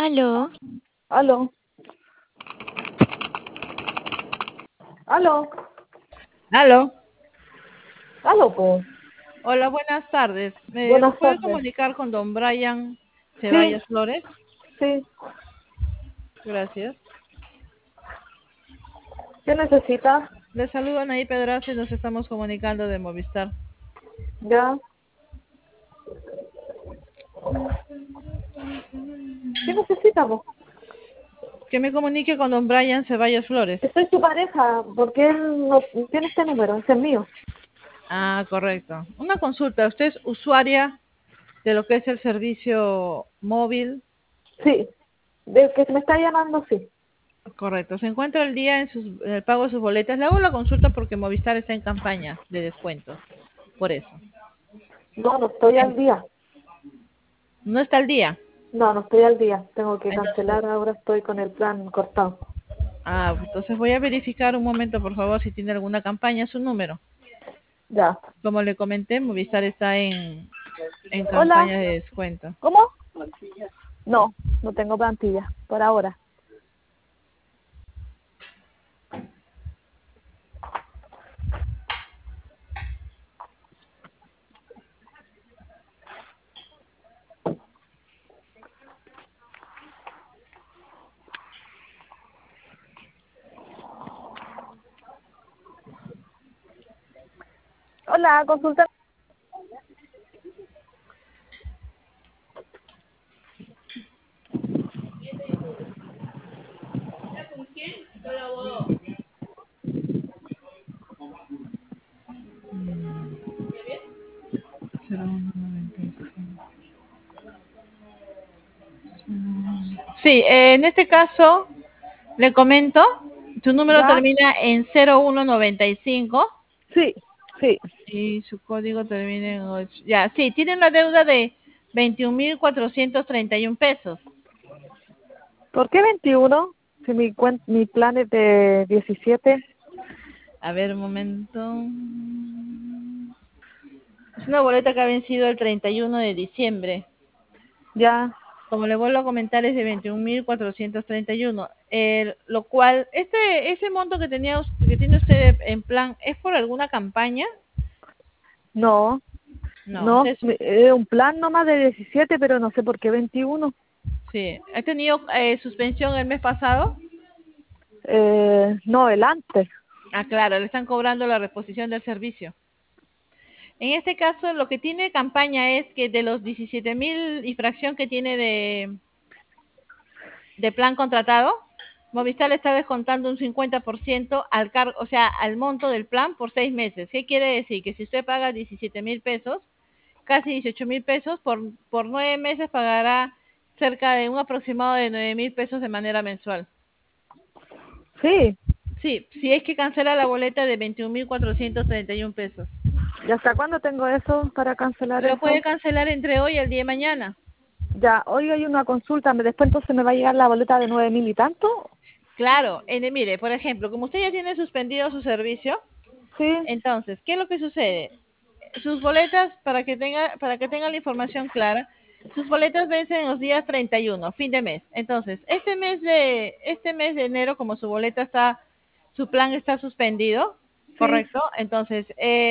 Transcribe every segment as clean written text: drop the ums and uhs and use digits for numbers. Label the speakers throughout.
Speaker 1: Aló,
Speaker 2: Aló, aló,
Speaker 3: Aló.
Speaker 2: aló, pues.
Speaker 3: Hola, buenas tardes. ¿Me
Speaker 2: Buenas
Speaker 3: puede
Speaker 2: tardes.
Speaker 3: comunicar con don Brian
Speaker 2: Sí,
Speaker 3: Ceballos Flores?
Speaker 2: sí.
Speaker 3: Gracias.
Speaker 2: ¿Qué necesita?
Speaker 3: Le saludan ahí Pedraza y nos estamos comunicando de Movistar.
Speaker 2: Ya. ¿Qué necesita vos?
Speaker 3: Que me comunique con don Brian Ceballos Flores.
Speaker 2: Soy su pareja, porque él no tiene este número, ese es mío.
Speaker 3: Ah, correcto. Una consulta. ¿Usted es usuaria de lo que es el servicio móvil?
Speaker 2: Sí, de que me está llamando, sí.
Speaker 3: Correcto. ¿Se encuentra al día en el pago de sus boletas? Le hago la consulta porque Movistar está en campaña de descuentos. Por eso.
Speaker 2: No, no estoy al día.
Speaker 3: ¿No está al día?
Speaker 2: No, no estoy al día. Tengo que
Speaker 3: Entonces,
Speaker 2: cancelar, ahora estoy con el plan cortado.
Speaker 3: entonces voy a verificar un momento, por favor, si tiene alguna campaña, su número.
Speaker 2: Ya.
Speaker 3: Como le comenté, Movistar está en
Speaker 2: Hola,
Speaker 3: campaña de descuento.
Speaker 2: ¿cómo? No, no tengo plantilla, por ahora. Hola, consulta.
Speaker 3: Sí, en este caso, le comento, su número
Speaker 2: ¿Ya?
Speaker 3: termina en 0195
Speaker 2: Sí, sí.
Speaker 3: y su código termina en 8. Ya, sí, tiene una deuda de 21.431 pesos.
Speaker 2: ¿Por qué 21? Si mi plan es de 17.
Speaker 3: A ver, un momento. Es una boleta que ha vencido el 31 de diciembre.
Speaker 2: Ya.
Speaker 3: Como le vuelvo a comentar, es de 21.431, lo cual, ese monto que tiene usted en plan, ¿es por alguna campaña?
Speaker 2: No,
Speaker 3: No,
Speaker 2: no, un plan nomás de 17, pero no sé por qué 21.
Speaker 3: sí, ¿ha tenido suspensión el mes pasado?
Speaker 2: No, el antes.
Speaker 3: Ah, claro, le están cobrando la reposición del servicio. En este caso, lo que tiene campaña es que de los 17.000 y fracción que tiene de plan contratado, Movistar le está descontando un 50% al cargo, o sea, al monto del plan por 6 meses. ¿Qué quiere decir? Que si usted paga 17.000 pesos, casi 18.000 pesos, por 9 meses pagará cerca de un aproximado de 9.000 pesos de manera mensual.
Speaker 2: Sí.
Speaker 3: Sí, si es que cancela la boleta de 21.431 pesos.
Speaker 2: ¿Y hasta cuándo tengo eso para cancelar
Speaker 3: Lo puede
Speaker 2: eso?
Speaker 3: cancelar entre hoy y el día de mañana.
Speaker 2: Ya, hoy hay una consulta, después entonces me va a llegar la boleta de 9.000 y tanto.
Speaker 3: Claro, mire, por ejemplo, como usted ya tiene suspendido su servicio,
Speaker 2: Sí,
Speaker 3: entonces, ¿qué es lo que sucede? Sus boletas, para que tenga la información clara, sus boletas vencen los días 31, fin de mes. Entonces, este mes de enero, como su plan está suspendido,
Speaker 2: sí.
Speaker 3: ¿correcto? Entonces,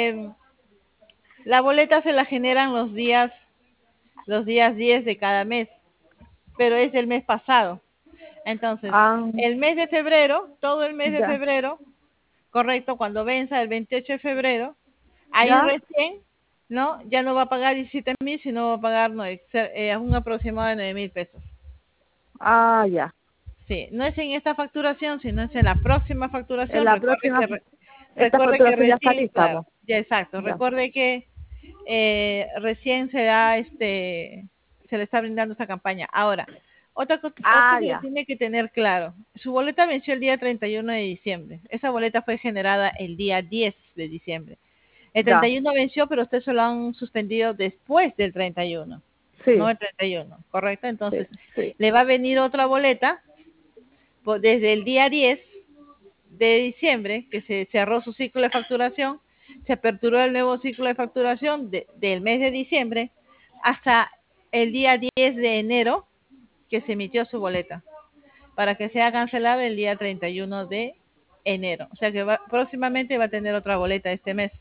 Speaker 3: la boleta se la generan los días 10 de cada mes, pero es del mes pasado. Entonces,
Speaker 2: Ah,
Speaker 3: el mes de febrero, todo el mes de
Speaker 2: ya,
Speaker 3: febrero, correcto, cuando venza el 28 de febrero, ahí
Speaker 2: ya.
Speaker 3: recién, ¿no? Ya no va a pagar 17.000, sino va a pagar un aproximado de 9.000 pesos.
Speaker 2: Ah, ya.
Speaker 3: Sí, no es en esta facturación, sino es en la próxima
Speaker 2: En
Speaker 3: facturación.
Speaker 2: la
Speaker 3: Recuerde
Speaker 2: próxima,
Speaker 3: que,
Speaker 2: esta
Speaker 3: recuerde que
Speaker 2: facturación ya está
Speaker 3: recién,
Speaker 2: lista,
Speaker 3: claro,
Speaker 2: po.
Speaker 3: ya exacto,
Speaker 2: Ya.
Speaker 3: recuerde que recién se le está brindando esta campaña. Ahora, otra
Speaker 2: Ah,
Speaker 3: que
Speaker 2: ya,
Speaker 3: tiene que tener claro, su boleta venció el día 31 de diciembre. Esa boleta fue generada el día 10 de diciembre. El
Speaker 2: ya.
Speaker 3: 31 venció, pero usted se lo han suspendido después del 31, no
Speaker 2: Sí,
Speaker 3: el 31, ¿correcto?
Speaker 2: sí,
Speaker 3: Entonces,
Speaker 2: sí.
Speaker 3: le va a venir otra boleta desde el día 10 de diciembre, que se cerró su ciclo de facturación, se aperturó el nuevo ciclo de facturación del mes de diciembre hasta el día 10 de enero, que se emitió su boleta, para que sea cancelada el día 31 de enero. O sea que próximamente va a tener otra boleta este mes.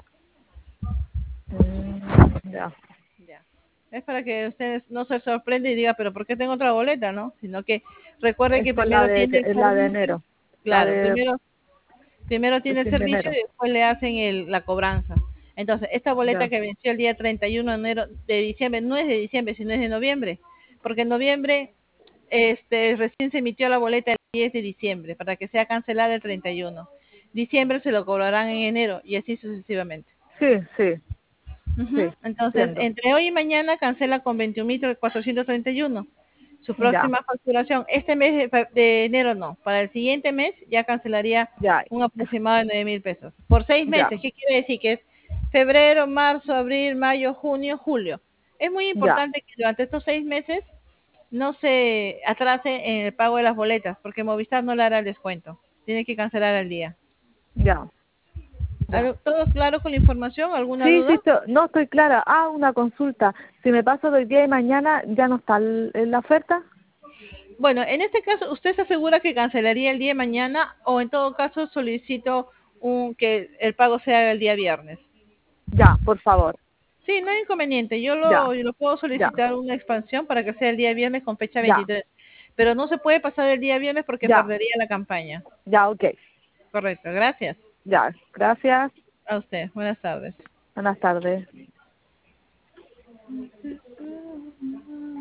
Speaker 2: Ya.
Speaker 3: Ya. Es para que ustedes no se sorprenda y diga, pero ¿por qué tengo otra boleta, no? Sino que recuerde que
Speaker 2: Esta
Speaker 3: primero tiene el
Speaker 2: es la de
Speaker 3: servicio,
Speaker 2: enero. La
Speaker 3: claro,
Speaker 2: de
Speaker 3: primero tiene el
Speaker 2: fin de
Speaker 3: servicio
Speaker 2: enero.
Speaker 3: y después le hacen la cobranza. Entonces, esta boleta
Speaker 2: Ya.
Speaker 3: que venció el día 31 de enero de diciembre, no es de diciembre, sino es de noviembre, porque en noviembre recién se emitió la boleta el 10 de diciembre para que sea cancelada el 31. Diciembre se lo cobrarán en enero y así sucesivamente.
Speaker 2: Sí, sí, sí,
Speaker 3: Entonces,
Speaker 2: entiendo.
Speaker 3: entre hoy y mañana cancela con 21.431. Su
Speaker 2: Ya,
Speaker 3: próxima facturación, este mes de enero no, para el siguiente mes ya cancelaría
Speaker 2: ya,
Speaker 3: un aproximado de 9.000 pesos. Por 6 meses,
Speaker 2: ya,
Speaker 3: ¿qué quiere decir? Que es febrero, marzo, abril, mayo, junio, julio. Es muy
Speaker 2: ya,
Speaker 3: importante que durante estos 6 meses no se atrase en el pago de las boletas, porque Movistar no le hará el descuento. Tiene que cancelar al día.
Speaker 2: ya, ya.
Speaker 3: ¿Todo claro con la información? ¿Alguna
Speaker 2: Sí, sí,
Speaker 3: duda?
Speaker 2: no estoy clara. Ah, una consulta. Si me paso de hoy día y mañana, ¿ya no está en la oferta?
Speaker 3: Bueno, en este caso, ¿usted se asegura que cancelaría el día de mañana o en todo caso solicito que el pago sea el día viernes?
Speaker 2: Ya, por favor.
Speaker 3: Sí, no hay inconveniente.
Speaker 2: Ya,
Speaker 3: Yo lo puedo
Speaker 2: ya,
Speaker 3: solicitar una expansión para que sea el día viernes con fecha
Speaker 2: ya,
Speaker 3: 23. Pero no se puede pasar el día viernes porque
Speaker 2: ya,
Speaker 3: perdería la campaña.
Speaker 2: ya, ok.
Speaker 3: Correcto, gracias.
Speaker 2: Ya, gracias.
Speaker 3: A usted. Buenas tardes.
Speaker 2: Buenas tardes.